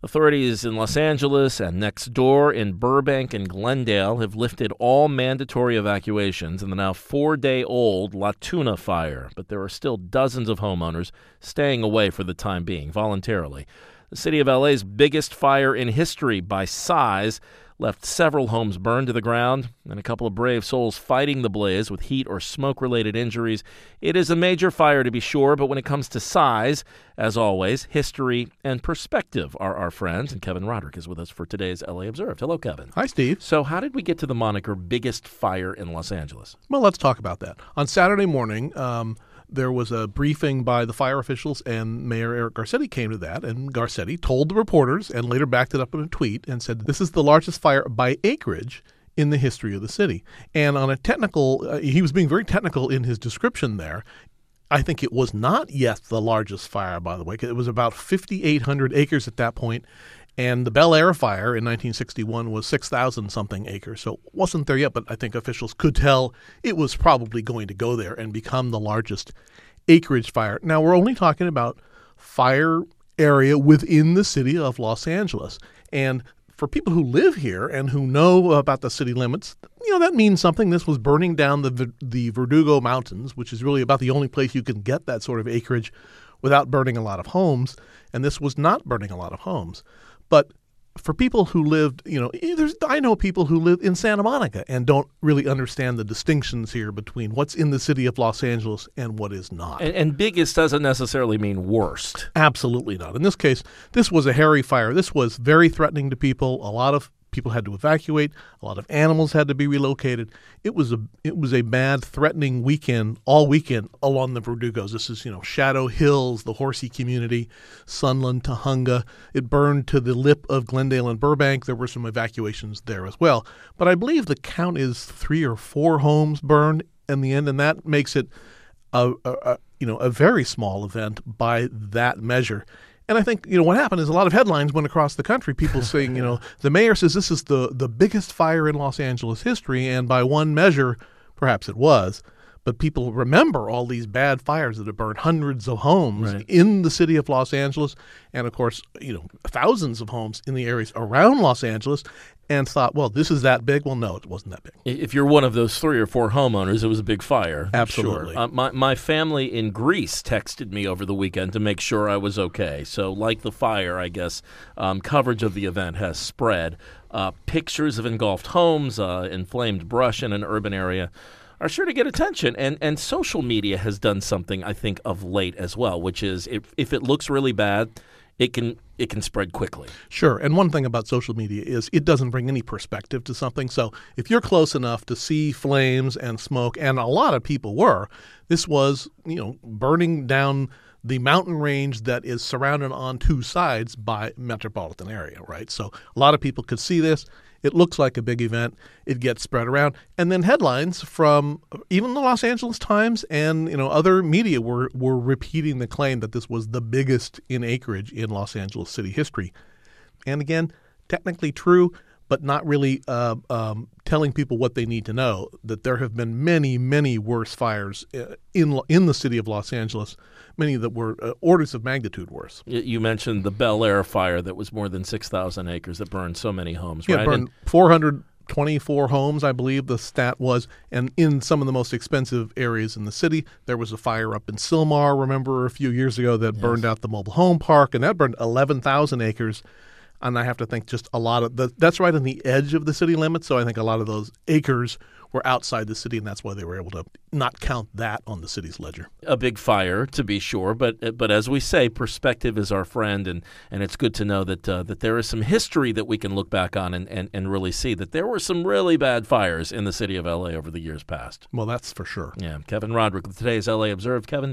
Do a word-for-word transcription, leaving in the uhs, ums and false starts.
Authorities in Los Angeles and next door in Burbank and Glendale have lifted all mandatory evacuations in the now four-day-old La Tuna fire, but there are still dozens of homeowners staying away for the time being, voluntarily. The city of L A's biggest fire in history by size left several homes burned to the ground and a couple of brave souls fighting the blaze with heat or smoke-related injuries. It is a major fire, to be sure, but when it comes to size, as always, history and perspective are our friends. And Kevin Roderick is with us for today's L A Observed. Hello, Kevin. Hi, Steve. So how did we get to the moniker biggest fire in Los Angeles? Well, let's talk about that. On Saturday morning, um, there was a briefing by the fire officials, and Mayor Eric Garcetti came to that, and Garcetti told the reporters and later backed it up in a tweet and said, this is the largest fire by acreage in the history of the city. And on a technical, uh, he was being very technical in his description there. I think it was not yet the largest fire, by the way. It was about fifty-eight hundred acres at that point. And the Bel Air fire in nineteen sixty-one was six thousand something acres. So it wasn't there yet, but I think officials could tell it was probably going to go there and become the largest acreage fire. Now, we're only talking about fire area within the city of Los Angeles. And for people who live here and who know about the city limits, you know, that means something. This was burning down the the Verdugo Mountains, which is really about the only place you can get that sort of acreage without burning a lot of homes. And this was not burning a lot of homes. But for people who lived, you know, there's, I know people who live in Santa Monica and don't really understand the distinctions here between what's in the city of Los Angeles and what is not. And, and biggest doesn't necessarily mean worst. Absolutely not. In this case, this was a hairy fire. This was very threatening to people. A lot of people had to evacuate. A lot of animals had to be relocated. It was a it was a bad, threatening weekend, all weekend along the Verdugos. This is, you know, Shadow Hills, the Horsey community, Sunland, Tujunga. It burned to the lip of Glendale and Burbank. There were some evacuations there as well. But I believe the count is three or four homes burned in the end, and that makes it a, a, a you know a very small event by that measure. And I think, you know, what happened is a lot of headlines went across the country, people saying, you know, the mayor says this is the, the biggest fire in Los Angeles history, and by one measure, perhaps it was. But people remember all these bad fires that have burned hundreds of homes right. in the city of Los Angeles and, of course, you know, thousands of homes in the areas around Los Angeles, and thought, well, this is that big. Well, no, it wasn't that big. If you're one of those three or four homeowners, it was a big fire. Absolutely. Sure. Uh, my, my family in Greece texted me over the weekend to make sure I was okay. So like the fire, I guess, um, coverage of the event has spread. Uh, pictures of engulfed homes, uh, inflamed brush in an urban area are sure to get attention. And, and social media has done something, I think, of late as well, which is if, if it looks really bad, it can it can spread quickly. Sure. And one thing about social media is it doesn't bring any perspective to something. So if you're close enough to see flames and smoke, and a lot of people were, this was, you know, burning down the mountain range that is surrounded on two sides by metropolitan area, right? So a lot of people could see this. It looks like a big event. It gets spread around. And then headlines from even the Los Angeles Times and, you know, other media were, were repeating the claim that this was the biggest in acreage in Los Angeles city history. And again, technically true, but not really uh, um, telling people what they need to know, that there have been many, many worse fires in in the city of Los Angeles, many that were uh, orders of magnitude worse. You mentioned the Bel Air fire that was more than six thousand acres that burned so many homes, yeah, right? It burned and- four hundred twenty-four homes, I believe the stat was, and in some of the most expensive areas in the city. There was a fire up in Sylmar, remember, a few years ago that yes. burned out the mobile home park, and that burned eleven thousand acres. And I have to think just a lot of the, that's right on the edge of the city limits. So I think a lot of those acres were outside the city, and that's why they were able to not count that on the city's ledger. A big fire, to be sure, but but as we say, perspective is our friend, and, and it's good to know that uh, that there is some history that we can look back on and, and, and really see that there were some really bad fires in the city of L A over the years past. Well, that's for sure. Yeah, Kevin Roderick with today's L A Observed. Kevin,